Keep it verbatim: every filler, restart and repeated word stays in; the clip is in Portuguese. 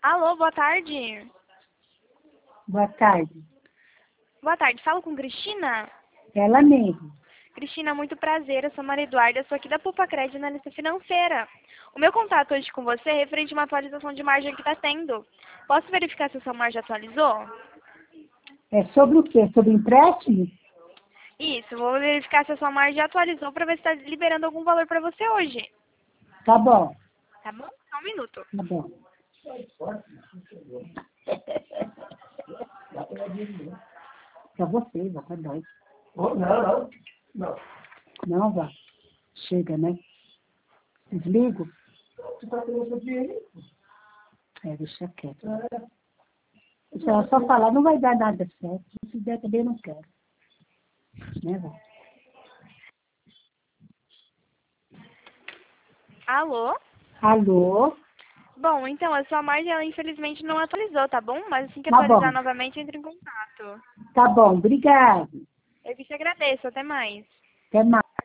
Alô, boa tarde. Boa tarde. Boa tarde, falo com Cristina? Ela mesmo. Cristina, muito prazer, eu sou Maria Eduarda, sou aqui da Pulpacred, analista financeira. O meu contato hoje com você é referente a uma atualização de margem que está tendo. Posso verificar se a sua margem atualizou? É sobre o quê? Sobre empréstimo? Isso, vou verificar se a sua margem atualizou para ver se está liberando algum valor para você hoje. Tá bom. Tá bom? Só um minuto. Tá bom. Pra você, vá, pra nós. Oh, não, não. Não. Não, vá. Chega, né? Desligo? Você está querendo seu dinheiro? É, deixa quieto. Se ela só falar, não vai dar nada certo. Se fizer também, eu não quero. Né, vá? Alô? Alô? Bom, então, a sua margem, ela infelizmente não atualizou, tá bom? Mas assim que Tá atualizar bom. novamente, entre em contato. Tá bom, obrigado. Eu que te agradeço, até mais. Até mais.